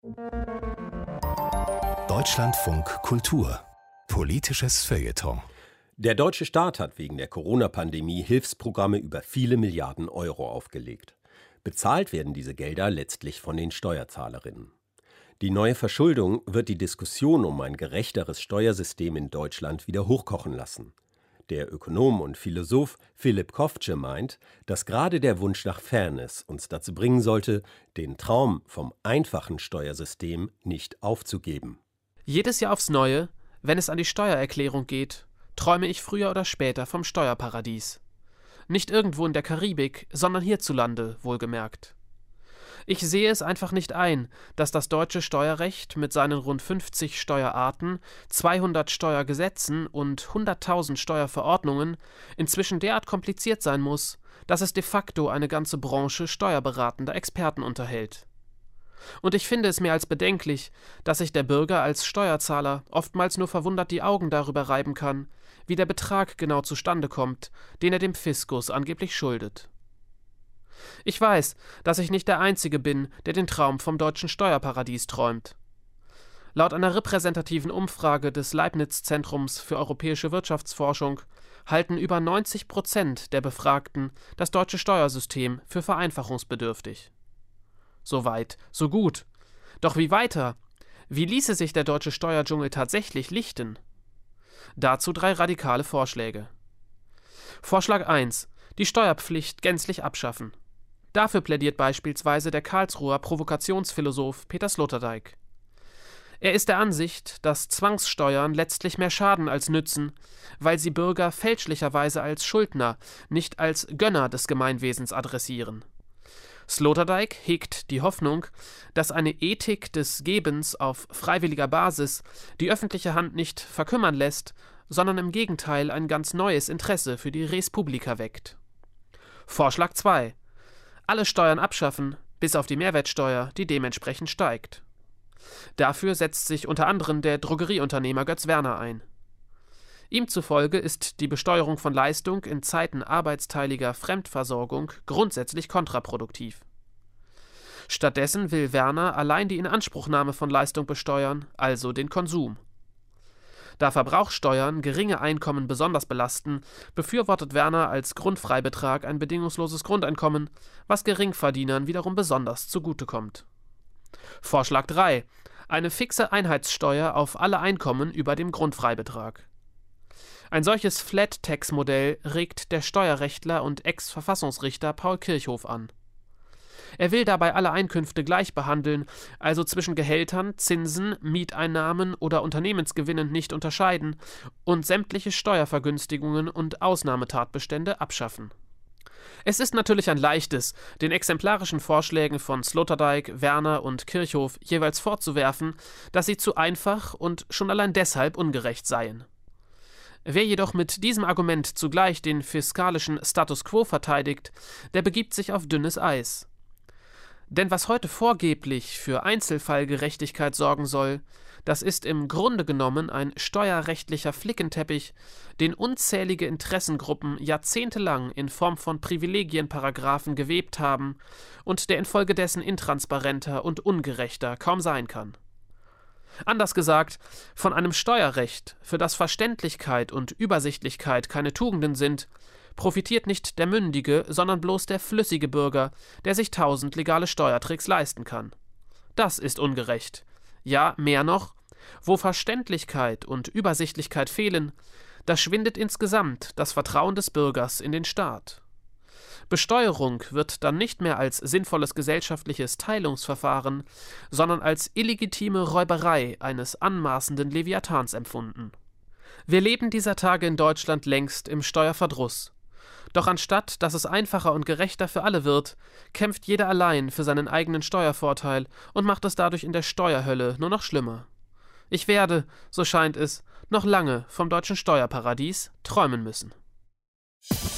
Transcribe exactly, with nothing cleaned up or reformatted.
Deutschlandfunk Kultur. Politisches Feuilleton. Der deutsche Staat hat wegen der Corona-Pandemie Hilfsprogramme über viele Milliarden Euro aufgelegt. Bezahlt werden diese Gelder letztlich von den Steuerzahlerinnen. Die neue Verschuldung wird die Diskussion um ein gerechteres Steuersystem in Deutschland wieder hochkochen lassen. Der Ökonom und Philosoph Philipp Kovtge meint, dass gerade der Wunsch nach Fairness uns dazu bringen sollte, den Traum vom einfachen Steuersystem nicht aufzugeben. Jedes Jahr aufs Neue, wenn es an die Steuererklärung geht, träume ich früher oder später vom Steuerparadies. Nicht irgendwo in der Karibik, sondern hierzulande, wohlgemerkt. Ich sehe es einfach nicht ein, dass das deutsche Steuerrecht mit seinen rund fünfzig Steuerarten, zweihundert Steuergesetzen und hunderttausend Steuerverordnungen inzwischen derart kompliziert sein muss, dass es de facto eine ganze Branche steuerberatender Experten unterhält. Und ich finde es mehr als bedenklich, dass sich der Bürger als Steuerzahler oftmals nur verwundert die Augen darüber reiben kann, wie der Betrag genau zustande kommt, den er dem Fiskus angeblich schuldet. Ich weiß, dass ich nicht der Einzige bin, der den Traum vom deutschen Steuerparadies träumt. Laut einer repräsentativen Umfrage des Leibniz-Zentrums für europäische Wirtschaftsforschung halten über neunzig Prozent der Befragten das deutsche Steuersystem für vereinfachungsbedürftig. So weit, so gut. Doch wie weiter? Wie ließe sich der deutsche Steuerdschungel tatsächlich lichten? Dazu drei radikale Vorschläge. Vorschlag eins. Die Steuerpflicht gänzlich abschaffen. Dafür plädiert beispielsweise der Karlsruher Provokationsphilosoph Peter Sloterdijk. Er ist der Ansicht, dass Zwangssteuern letztlich mehr schaden als nützen, weil sie Bürger fälschlicherweise als Schuldner, nicht als Gönner des Gemeinwesens adressieren. Sloterdijk hegt die Hoffnung, dass eine Ethik des Gebens auf freiwilliger Basis die öffentliche Hand nicht verkümmern lässt, sondern im Gegenteil ein ganz neues Interesse für die Res Publica weckt. Vorschlag zwei. Alle Steuern abschaffen, bis auf die Mehrwertsteuer, die dementsprechend steigt. Dafür setzt sich unter anderem der Drogerieunternehmer Götz Werner ein. Ihm zufolge ist die Besteuerung von Leistung in Zeiten arbeitsteiliger Fremdversorgung grundsätzlich kontraproduktiv. Stattdessen will Werner allein die Inanspruchnahme von Leistung besteuern, also den Konsum. Da Verbrauchssteuern geringe Einkommen besonders belasten, befürwortet Werner als Grundfreibetrag ein bedingungsloses Grundeinkommen, was Geringverdienern wiederum besonders zugutekommt. Vorschlag drei. Eine fixe Einheitssteuer auf alle Einkommen über dem Grundfreibetrag. Ein solches Flat-Tax-Modell regt der Steuerrechtler und Ex-Verfassungsrichter Paul Kirchhoff an. Er will dabei alle Einkünfte gleich behandeln, also zwischen Gehältern, Zinsen, Mieteinnahmen oder Unternehmensgewinnen nicht unterscheiden und sämtliche Steuervergünstigungen und Ausnahmetatbestände abschaffen. Es ist natürlich ein leichtes, den exemplarischen Vorschlägen von Sloterdijk, Werner und Kirchhoff jeweils vorzuwerfen, dass sie zu einfach und schon allein deshalb ungerecht seien. Wer jedoch mit diesem Argument zugleich den fiskalischen Status quo verteidigt, der begibt sich auf dünnes Eis. Denn was heute vorgeblich für Einzelfallgerechtigkeit sorgen soll, das ist im Grunde genommen ein steuerrechtlicher Flickenteppich, den unzählige Interessengruppen jahrzehntelang in Form von Privilegienparagraphen gewebt haben und der infolgedessen intransparenter und ungerechter kaum sein kann. Anders gesagt, von einem Steuerrecht, für das Verständlichkeit und Übersichtlichkeit keine Tugenden sind, profitiert nicht der mündige, sondern bloß der flüssige Bürger, der sich tausend legale Steuertricks leisten kann. Das ist ungerecht. Ja, mehr noch, wo Verständlichkeit und Übersichtlichkeit fehlen, da schwindet insgesamt das Vertrauen des Bürgers in den Staat. Besteuerung wird dann nicht mehr als sinnvolles gesellschaftliches Teilungsverfahren, sondern als illegitime Räuberei eines anmaßenden Leviathans empfunden. Wir leben dieser Tage in Deutschland längst im Steuerverdruss. Doch anstatt, dass es einfacher und gerechter für alle wird, kämpft jeder allein für seinen eigenen Steuervorteil und macht es dadurch in der Steuerhölle nur noch schlimmer. Ich werde, so scheint es, noch lange vom deutschen Steuerparadies träumen müssen.